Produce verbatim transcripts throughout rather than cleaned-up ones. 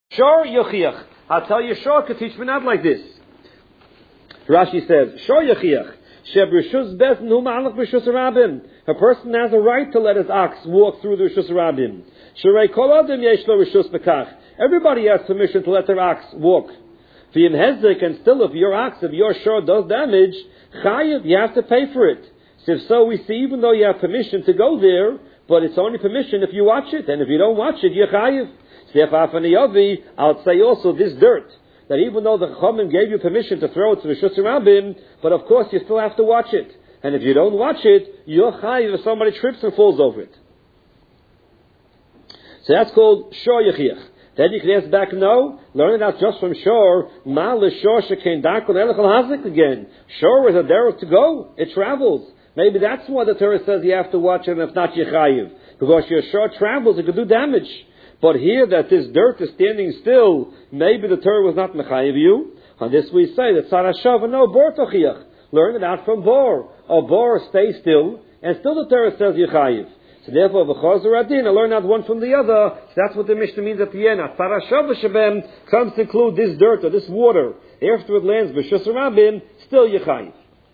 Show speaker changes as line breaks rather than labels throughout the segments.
Shor yochiach. I'll tell you, Shor could teach me not like this. Rashi says, Shor yochiach. Sheb rishus bezin hu ma'alach b'rishus rabim. A person has a right to let his ox walk through the rishus rabim. Shrei kol adam yesh lo rishus bekach. Everybody has permission to let their ox walk. V'yim hezek, and still if your ox, if your Shor does damage, chayiv, you have to pay for it. So if so, we see even though you have permission to go there, but it's only permission if you watch it, and if you don't watch it, you're chayiv. I'll say also this dirt, that even though the Chachamim gave you permission to throw it to the Rishus Rabim, but of course you still have to watch it. And if you don't watch it, you're chayiv if somebody trips and falls over it. So that's called Shor Yechiach. Then you can ask back, no, learning that just from Shor, Ma l'Shor shekein darkon elech al hazik again. Shor is a derech to go, it travels. Maybe that's why the Torah says you have to watch it, and if not, you're chayiv. Because your Shor travels, it could do damage. But here that this dirt is standing still, maybe the Torah was not mechayiv you. On this we say that Sarashav, no, bor tochiach. Learn it out from bor. A bor stays still, and still the Torah says yechayiv. So therefore, v'chazor adin, I learn out one from the other. So that's what the Mishnah means at the end. Sarashav v'shabem comes to include this dirt or this water. After it lands b'shus rabim, still yechayiv.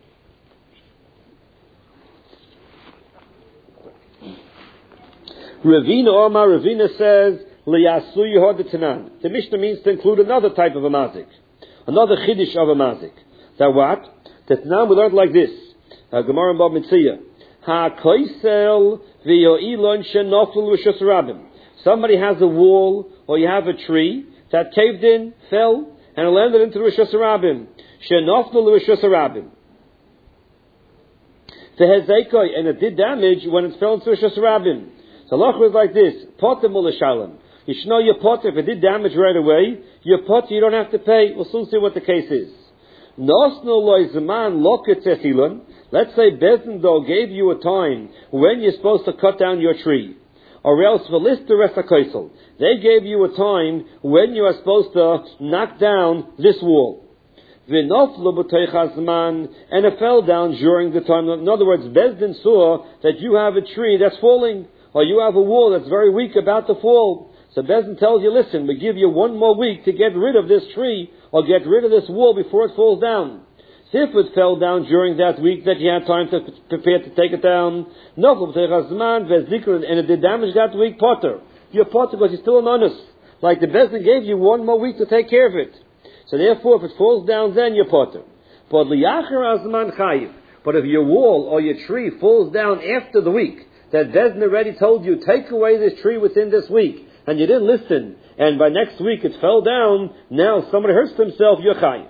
Ravina Omar, Ravina says, Liyasu Yehodetanan. The Mishnah means to include another type of a mazik. Another chiddush of a mazik. That what? Tetanan we learned like this. Uh, Gemara and Bab Mitzvah. Ha-koisel v'yo'ilon shenoflu l'shus rabim. Somebody has a wall, or you have a tree, that caved in, fell, and it landed into the Rishus Rabim. Shenoflu l'shus rabim. V'hezekoi, and it did damage when it fell into Rishus Rabim. So halacha is like this: potter mulashalem. You should know your potter. If it did damage right away, your potter you don't have to pay. We'll soon see what the case is. Nosno loy zaman loket tefilon. Let's say Bezendol gave you a time when you're supposed to cut down your tree, or else v'lister resakaisel. They gave you a time when you are supposed to knock down this wall. V'noflu b'toich hazman, and it fell down during the time. In other words, Bezdin saw that you have a tree that's falling, or you have a wall that's very weak about to fall. So Bezdin tells you, listen, we give you one more week to get rid of this tree, or get rid of this wall before it falls down. So if it fell down during that week that you had time to prepare to take it down, and it did damage that week, potter. You're potter because you're still an honest. Like the Bezdin gave you one more week to take care of it. So therefore, if it falls down, then you're potter. But liyacher azman chayiv. But if your wall or your tree falls down after the week, that Bezdin already told you, take away this tree within this week, and you didn't listen, and by next week it fell down, now somebody hurts himself, you're chayiv.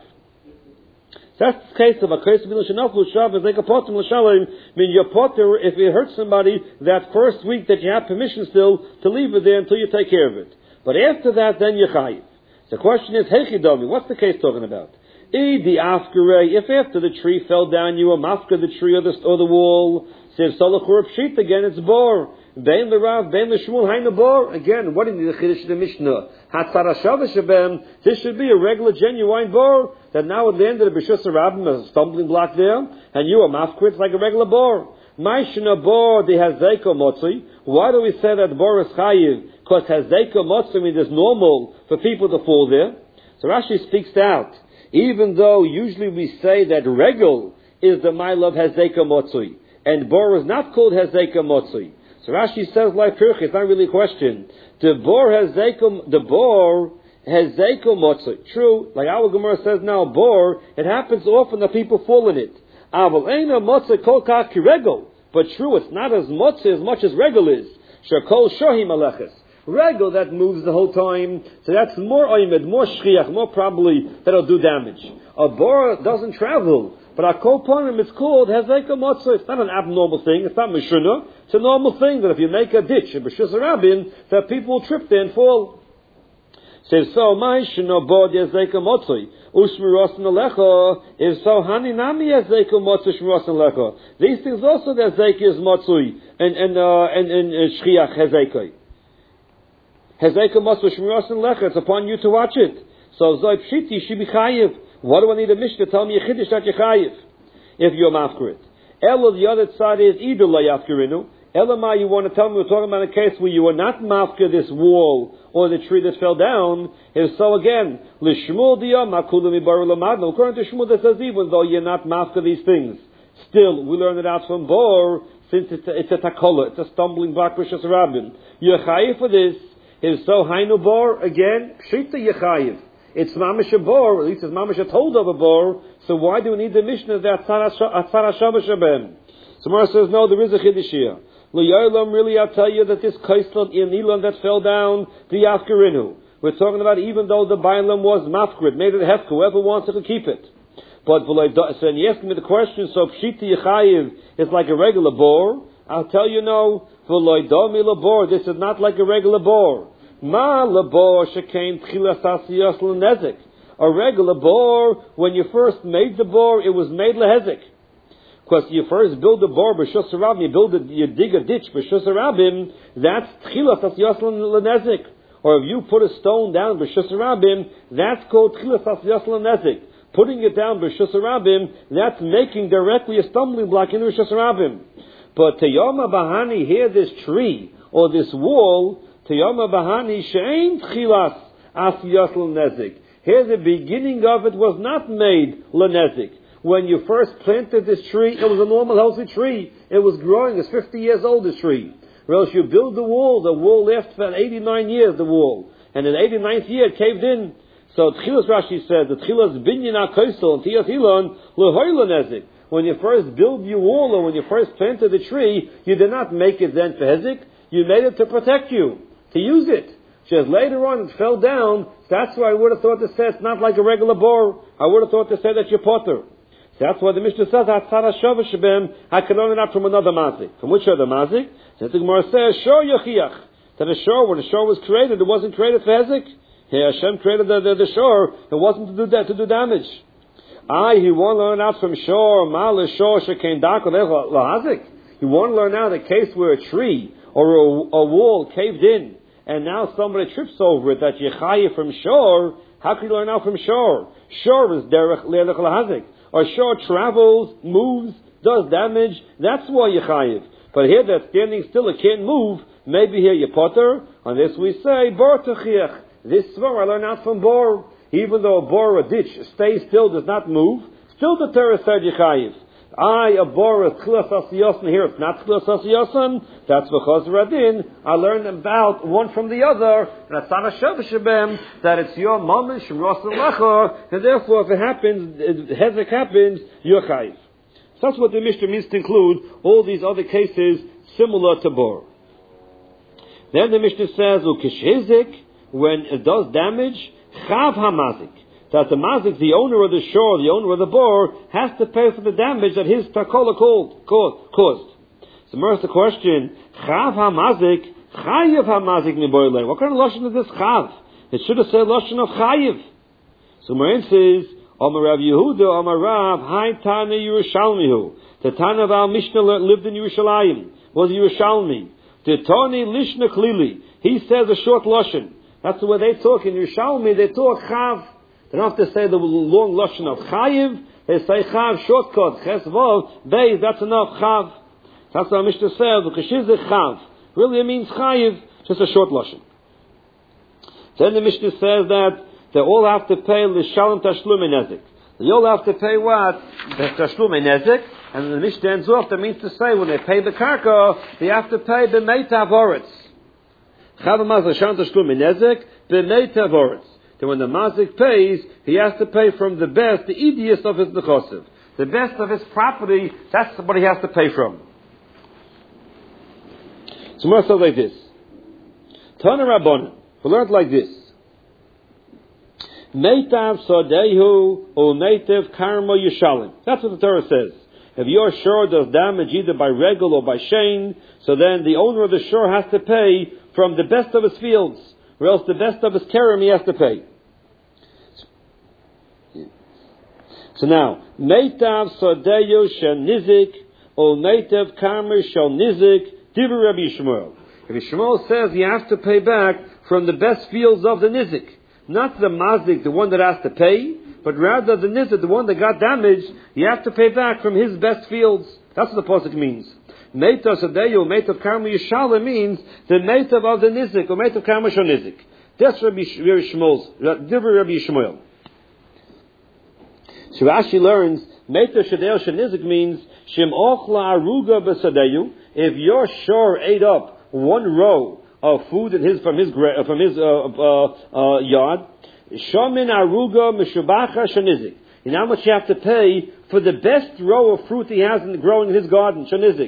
So that's the case of a case of Milashanaflu Shav, is like a potter Milashalim, mean your potter, if it hurts somebody, that first week that you have permission still to leave it there until you take care of it. But after that, then you're chayiv. The question is, Hechidomi, what's the case talking about? Idi afkere, if after the tree fell down, you were mafka the tree or the, or the wall, says Solachur Pshit again, it's bor. Bein the Rav, Bein the Shmuel, Hain the bor. Again, what in the Chiddush of the Mishnah? Hatzarashav Shabem, this should be a regular, genuine bor, that now at the end of the B'shus Rabbim, there's a stumbling block there, and you are mafka, it's like a regular bor. Maishna bor, the Hazeiko Motzi. Why do we say that bor is chayiv? Because Hazeiko Motzi means it's normal for people to fall there. So Rashi speaks out. Even though usually we say that regel is the mile of Hazeiko Motzi, and bor is not called Hazeika Motzui. So Rashi says like Pirch, it's not really a question. The bor Hazeika, the bor Hazeika Motzui. True, like our Gemara says now, bor, it happens often that people fall in it. Aval Eina Motzui Kol Kach Regel. But true, it's not as Motzui as much as regel is. Shakol Shohi Maleches. Regel that moves the whole time, so that's more oimed, more shchiach, more probably that'll do damage. A bor doesn't travel. But our koponim is called Hazeika Motzui. It's not an abnormal thing. It's not Mishuna. It's a normal thing that if you make a ditch in B'shus Rabin, that people will trip there and fall. Says so, Ma'ishino bod Hazeika Motzui. Ushmirosan Alecha. If so, Hani Nami Hazeika Motzui Shmirosan Alecha. These things also the Hazeika is Motzui and and uh, and and uh, Shchiach Hazeika. Hazeika Motzui Shmirosan Alecha. It's upon you to watch it. So Zoi Pshiti Shibi Chayiv. What do I need a Mishnah to tell me a Chiddush that you're chayiv if you're mafkarit? Elo, the other side is either la yafkarinu. Elamai, you want to tell me we're talking about a case where you were not mafka this wall or the tree that fell down. If so, again, l'shmul diyam hakulu mibaru lamadnu. According to Shmuel, that says even though you're not mafka these things, still we learn it out from Bor, since it's a, it's a takola, it's a stumbling block for Shas Rabbin. You're chayiv for this. If so, hainu Bor again, pshita yechayiv. It's mamish a Bor, at least it's mamish a told of a Bor. So why do we need the Mishnah that Atzar Hashavah Shabem? So Mara says no, there is a chiddush here. L'yolam, really, I'll tell you that this kaislan in Elam that fell down, the Yafkarinu. We're talking about even though the Bailam was mafkrid, made it hefka, whoever wants it to keep it. But so and you ask me the question, so pshita yechayiv is like a regular bor. I'll tell you no. V'loidomi labor, this is not like a regular bor. Ma labor shekain tchilas asiyos l'nezik. A regular bor, when you first made the bor, it was made lehezik. Because you first build a bor b'shus harabim, you build a, you dig a ditch b'shus harabim, that's tchilas asiyos l'nezik. Or if you put a stone down b'shus harabim, that's called tchilas asiyos l'nezik. Putting it down b'shus harabim, that's making directly a stumbling block into b'shus harabim. But teyoma bahani, here this tree or this wall, teyoma bahani she'ein tchilas asiyos l'nezik. Here the beginning of it was not made l'nezik. When you first planted this tree, it was a normal healthy tree. It was growing. It's fifty years old, this tree. Or else you build the wall. The wall lasted for eighty-nine years, the wall. And in the eighty-ninth year, it caved in. So Tchilas Rashi says, the Tchilas binyan ha-koisel, and Tiyas Hilon, l'hoy l'nezik. When you first build your wall, or when you first planted the tree, you did not make it then for hezik. You made it to protect you, to use it. Just later on, it fell down. That's why I would have thought to say it's not like a regular bor. I would have thought to say that you're potter. That's why the Mishnah says, Atzar Hashavah Shabem, I can learn it out from another mazik. From which other mazik? So the Gemara says, Shor Yochiach. That a shore, when a shore was created, it wasn't created for hezik. Here Hashem created the, the, the shore, it wasn't to do that, to do damage. I, he won't learn out from shore, mal shore, shekain dako lahazik. He won't learn out a case where a tree or a, a wall caved in, and now somebody trips over it, that yechayiv from shore. How can you learn out from shore? Shore is derech le'elech lahazik. Or shore travels, moves, does damage, that's why yechayiv. But here that's standing still, it can't move. Maybe here you potter. On this we say, bor techiach. This svar I learn out from bor. Even though a bor, a ditch, stays still, does not move, still the Torah said yechayiv. I, a bor, a tchilas asiyosan, here it's not tchilas asiyosan, that's because radin. I learned about one from the other, that's not a shabashabem, that it's your moment, shemrosan lacha, and therefore if it happens, if hezek happens, you're chayiv. So that's what the Mishnah means to include all these other cases similar to bor. Then the Mishnah says, ukishhizik, when it does damage, chav hamazik. That the mazik, the owner of the shore, the owner of the bor, has to pay for the damage that his takola caused. So, first the question, chav hamazik, chayiv hamazik miboilei. What kind of lashon is this chav? It should have said lashon of chayiv. So, Marin says, Amar Rav Yehuda, Amar Rav, Hai Tana Yerushalmihu. The Tana of our Mishnah lived in Yerushalayim, was Yerushalmi. The Tani Lishna Klili. He says a short lashon. That's the way they talk in Yerushalmi. They talk chav. They don't have to say the long lashon of chayiv. They say chav, shortcut, ches vav, beis, that's enough, chav. That's what our Mishnah says, ukeshizich chav. Really it means chayiv, just a short lashon. Then the Mishnah says that they all have to pay l'shalom tashlumei nezik. They all have to pay what? The tashlumei nezik. And the Mishnah ends off, that means to say when they pay the karka, they have to pay b'meitav oretz. Chav amaz l'shalom tashlumei nezik, b'meitav oretz. That when the mazik pays, he has to pay from the best, the idiest of his nechosiv. The best of his property, that's what he has to pay from. So more so like this. Tana Rabbanan, we learned like this. Meitav sodehu or meitav karma yishalim. That's what the Torah says. If your shore does damage either by regel or by shane, so then the owner of the shore has to pay from the best of his fields. Or else the best of his kerem he has to pay. So now, meitav sodeyu shel nizik or meitav karma shel nizik divrei Rabbi Shmuel. Rabbi Shmuel says you have to pay back from the best fields of the nizik, not the mazik, the one that has to pay, but rather the nizik, the one that got damaged. You have to pay back from his best fields. That's what the pasuk means. Meitav Sadeyu, Meitav Karma Yishala means the Meitav of the Nizik, or Meitav Karma Shal Nizik. That's Rabbi Shmuel's, Divri Rabbi Shmuel. So Rashi learns, Meitav Sadeyu Shal Nizik means, Shem Ochla Aruga B'Sadeyu, if your shore ate up one row of food in his, from his, from his, uh, uh, uh, yard, Shomin Aruga Mishubacha Shal Nizik. And how much you have to pay for the best row of fruit he has in growing in his garden, Shanizik.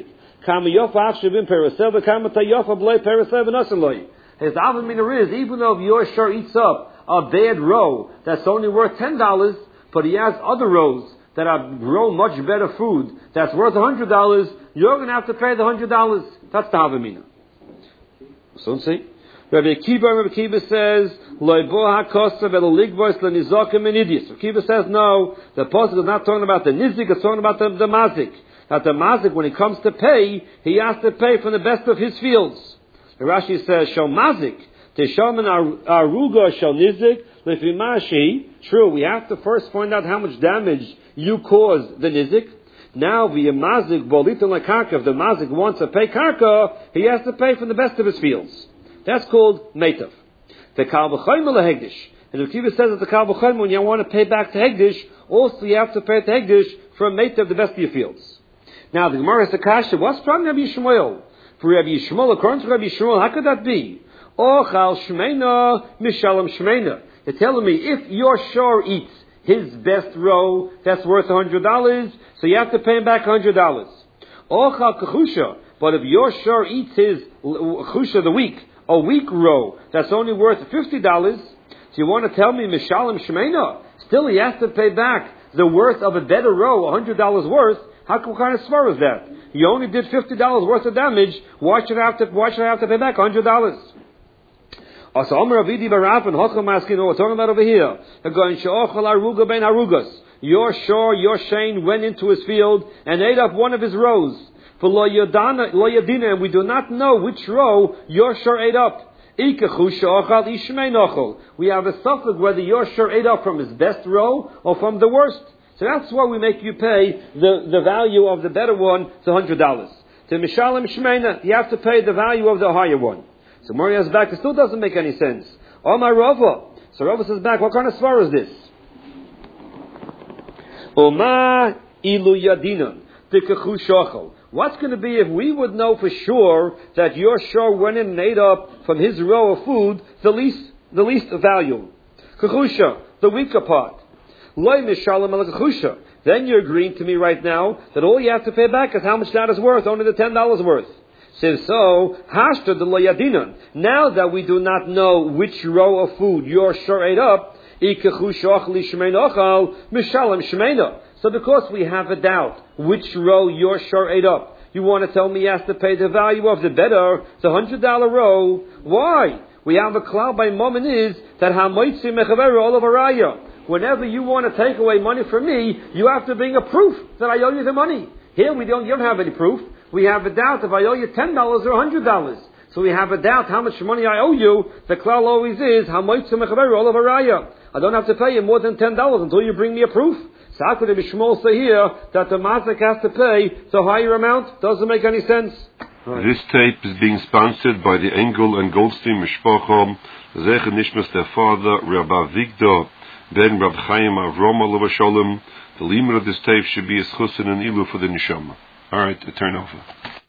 His avamina is, even though your shore eats up a bad row that's only worth ten dollars, but he has other rows that are grow much better food that's worth a hundred dollars, you're going to have to pay the hundred dollars. That's the avamina. So see. Rabbi Akiva, Rabbi Akiva says, Loibo hakosav el ligvois lenizokim and idiots. Rabbi Akiva says, no, the apostle is not talking about the nizik, it's talking about the, the mazik. That the mazik, when he comes to pay, he has to pay from the best of his fields. The Rashi says, shal mazik, teshaman aruga shal nizik, lefimashi. True, we have to first find out how much damage you caused the nizik. Now, via mazik, bolitan lekaka, if the mazik wants to pay karka, he has to pay from the best of his fields. That's called meitav. The kal b'chayim lehegdish. And the Kiva says that the kal b'chayim, when you want to pay back to hegdish, also you have to pay to hegdish from meitav, the best of your fields. Now the Gemara has a kasha. What's from Rabbi Yishmael? For Rabbi Yishmael, according to Rabbi Yishmael, how could that be? Ochal shmeina mishalem shmeina. You're telling me if your shore eats his best row that's worth a hundred dollars, so you have to pay him back a hundred dollars. Ochal kachusha. But if your shore eats his chusha of the week, a week row that's only worth fifty dollars, so you want to tell me mishalem shmeina? Still, he has to pay back the worth of a better row, a hundred dollars worth. How what kind of svar is that? You only did fifty dollars worth of damage. Why should I have to? Why should I have to pay back a hundred dollars? Also, Omer Avidi Baraf and Hochel Maskin. What we're talking about over here? They're going she'ochel aruga ben arugas. Your shore, your shane went into his field and ate up one of his rows. For lo yadana, lo yadina, and we do not know which row your shore ate up. We have a suffix whether your shore ate up from his best row or from the worst. So that's why we make you pay the, the value of the better one, it's one hundred dollars. To Mishalim Shmeina, you have to pay the value of the higher one. So Moriah's back, it still doesn't make any sense. Oh my Rava. So Rava says back, what kind of svar is this? Oma ilu yadinan, tikachu shochel. What's going to be if we would know for sure that your shore went in and ate up from his row of food the least, the least value? Kachusha, the weaker part. Then you're agreeing to me right now that all you have to pay back is how much that is worth, only the ten dollars worth. Says so, hashta de loyadinan. Now that we do not know which row of food your shore ate up, so because we have a doubt which row your shore ate up, you want to tell me he has to pay the value of the better, the hundred dollar row. Why? We have a cloud by moment is that hamoitzi mechaveru all of araya. Whenever you want to take away money from me, you have to bring a proof that I owe you the money. Here we don't, you don't have any proof. We have a doubt if I owe you ten dollars or a hundred dollars. So we have a doubt how much money I owe you. The klal always is hamoitzi mechaveru all of araya. I don't have to pay you more than ten dollars until you bring me a proof. So how could it be Shmuel say here that the mazik has to pay the higher amount? Doesn't make any sense.
Right. This tape is being sponsored by the Engel and Goldstein Mishpacha. Zecher Nishmas, their father, Rabbi Victor Ben Rab Chaim Avrom Alav Shalom. The limit of this tape should be a schusin and ilu for the neshama. All right, to turn over.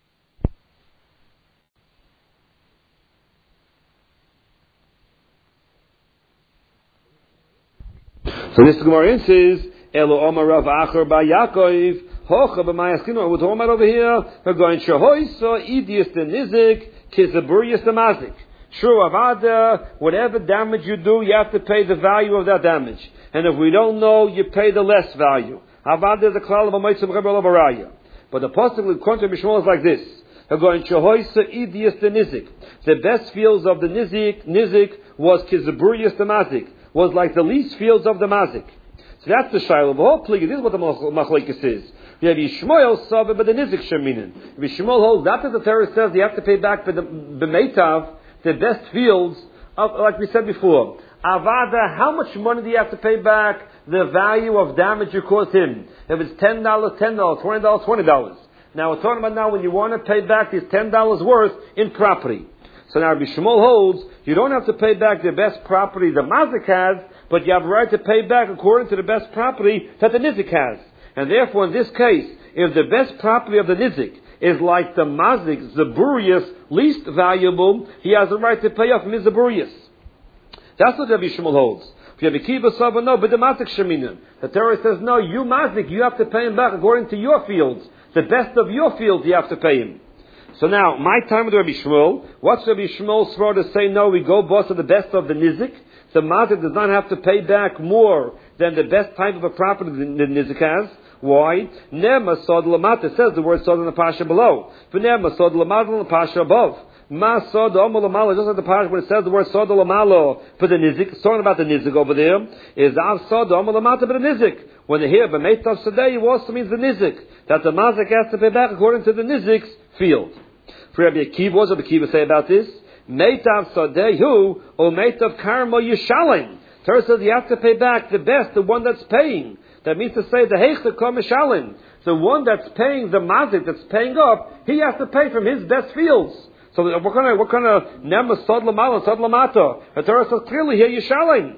So this Gemara says, Elo Omar Rav Acher Ba Yaakov Hocha B'Mayaskinu. We're talking about over here. We're going Shahoisa Idius the Nizik Kizaburius the Mazik. True, Avada, whatever damage you do, you have to pay the value of that damage. And if we don't know, you pay the less value. Avada is the klal of a mitzvah of araya. But the possible contrary Mishmol is like this. They're going Shahoisa Idius the Nizik. The best fields of the Nizik, Nizik was Kizaburius the Mazik. Was like the least fields of the mazik. So that's the shiloh. The whole plea, this is what the machlekes is. Rabbi Yishmael saw but the nizik sheminin. Rabbi Yishmael holds that the Torah says you have to pay back the b'meitav, the best fields, of, like we said before. Avada, how much money do you have to pay back? The value of damage you caused him. If it's ten dollars, ten dollars, twenty dollars, twenty dollars. Now we're talking about now when you want to pay back these ten dollars worth in property. So now Rabbi Shmuel holds you don't have to pay back the best property the mazik has, but you have a right to pay back according to the best property that the nizik has. And therefore, in this case, if the best property of the nizik is like the mazik, zaburius, least valuable, he has a right to pay off from his zaburius. That's what Rabbi Shmuel holds. Rabbi Kiva Sava, no, but the mazik sheminim. The Torah says, no, you mazik, you have to pay him back according to your fields. The best of your fields, you have to pay him. So now, my time with Rabbi Shmuel, what's Rabbi Shmuel's svara to say, no, we go boss of the best of the nizik? The mazik does not have to pay back more than the best type of a property the nizik has. Why? Nema sod lamata says the word sod in the pasha below. V'nema sod lamata in the pasha above. Ma sod omal lamalo, just like the pasha when it says the word sod lamalo for the nizik. It's talking about the nizik over there. Is av sod omal lamata for the nizik. When they hear b'meitav sadei, it also means the nizik. That the mazik has to pay back according to the nizik's field. For Rabbi Akiva, what does Rabbi Akiva say about this? Meitav sadehu or meitav karma yishalim. Torah says you have to pay back the best, the one that's paying. That means to say the heichta kom yishalim. The one that's paying the mazik, that's paying up, he has to pay from his best fields. So what kind of what kind of nema sod lamala sod lamata? The Torah says clearly here yishalim.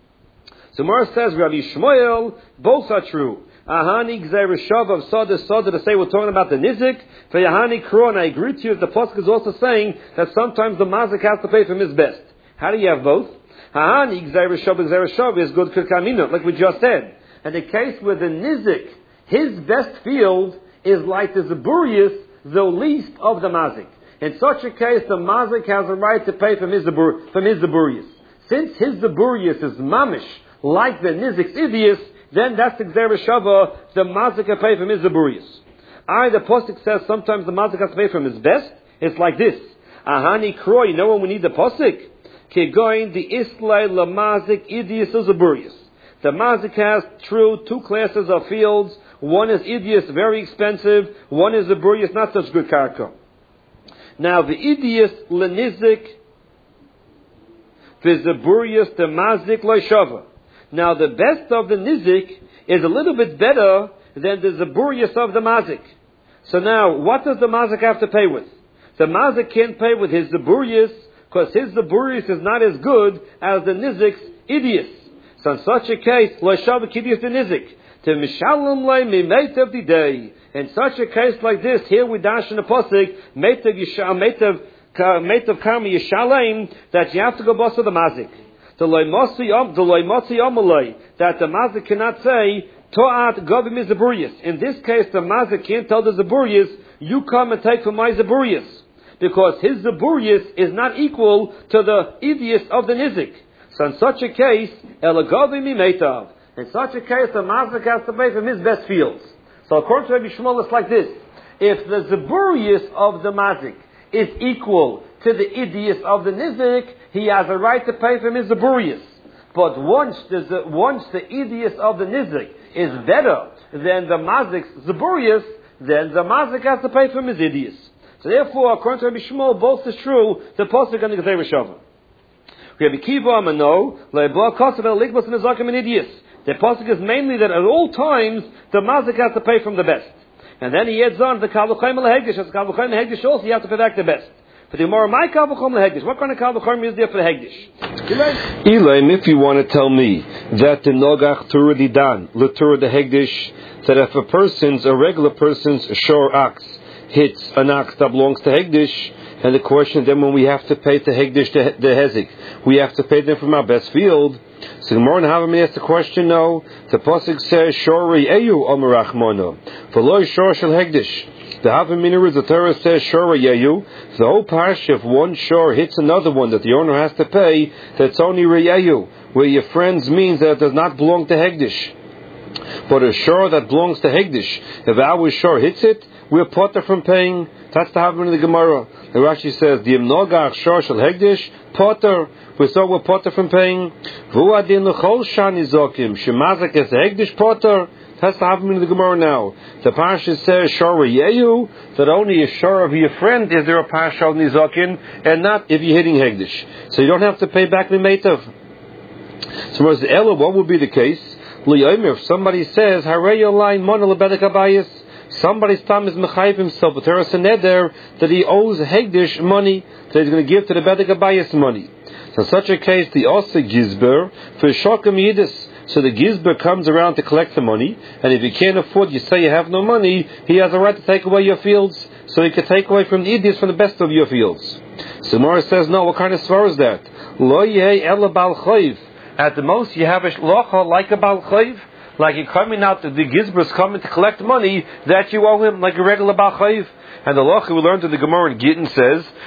So Mara says Rabbi Shmuel, both are true. Ahani gzerushav of sada sada to say we're talking about the nizik. For Yahani kron, I agree to you. The pasuk is also saying that sometimes the mazik has to pay from his best. How do you have both? Ahani gzerushav gzerushav is good kirkamina, like we just said. And the case with the nizik, his best field is like the zaburius, the least of the mazik. In such a case, the mazik has a right to pay from his zabur, from his zaburius. Since his zaburius is mamish, like the nizik's idius, then that's the Gzera Shava, the mazik can pay from his zaburius. I, the posik says sometimes the mazik has to pay from his best. It's like this. Ahani kroy, you know when we need the posik? Kegoin the islay lamazik idius zaburius. The mazik has true two classes of fields. One is idius, very expensive. One is zaburius, not such good karka. Now the idius lenizik, the zaburius, the mazik loishava. Now the best of the nizik is a little bit better than the zaburius of the mazik. So now, what does the mazik have to pay with? The mazik can't pay with his zaburius because his zaburius is not as good as the nizik's idius. So in such a case, lo shav kidius the nizik to mishalom le mimeitav the day. In such a case like this, here we dash in the pasuk meitav yishal meitav meitav karma yishalem that you have to go bust to the mazik. The loymotzi amalei that the mazik cannot say to'at govim is zaburius. In this case, the mazik can't tell the zaburius, you come and take from my zaburius, because his zaburius is not equal to the idius of the nizik. So in such a case, elagovim imeitav. In such a case, the mazik has to pay from his best fields. So according to Rabbi Shmuel, it's like this: if the zaburius of the mazik is equal to the idius of the nizik, he has a right to pay from his zaburius. But once the once the idius of the nizik is better than the mazik's zaburius, then the mazik has to pay from his idius. So therefore, according to Rabbi Shmuel, both is true. The pasuk and the Gzera Shava. Rabbi Kiva Amano le'ba kasav el likbas nezakim and idius. The pasuk is mainly that at all times the mazik has to pay from the best. And then he adds on the kavuchayim lehegdish. As kavuchayim lehegdish also, you have to pay back the best. For the Gemara, my kavuchayim lehegdish. What kind of kavuchayim is there for the hegdish?
Elaim, if you want to tell me that the nogach turah didan l'turah the hegdish, that if a person's a regular person's shor ox hits an ox that belongs to hegdish, and the question then when we have to pay to hegdish the, the hezik, we have to pay them from our best field. So the Gemara Havamim asks the question, no. The pasuk says, "Shori eyu omerachmono v'lo shor shel hegdish." The Havamim is the Torah says, "Shori eyu." The whole parsha, if one shor hits another one that the owner has to pay, that's only reyeyu, where your friends means that it does not belong to hegdish. But a shor that belongs to hegdish, if our shor hits it, we're potter from paying. That's the Havamim of the Gemara. The Rashi says, "Dim nogach shor shel hegdish potter." We saw we're potter from paying. Vuadin l'chol shani zokim shemazak es hegdish potter. That's the Havamim of the Gemara now. The parsha says shor yehu, that only a shor of your friend is there a parsha of nizokin, and not if you're hitting hegdish. So you don't have to pay back the meitav. So what would be the case? If somebody says, Harei Yolain Monel Bedek Abayis,
somebody's time is mechayiv himself with teres neder that he owes hegdish money that he's going to give to the bedek abayis money. So in such a case, the Osa Gizber for Shokim Yidis. So the Gizber comes around to collect the money, and if you can't afford, you say you have no money, he has a right to take away your fields, so he can take away from the Idis from the best of your fields. So Gemara says, no, what kind of svar is that? Lo yeh ela bal chayv. At the most, you have a shlocha like a bal chayv, like you're coming out, the Gizber is coming to collect money that you owe him, like a regular bal chayv. And the locha we learned in the Gemara in Gittin says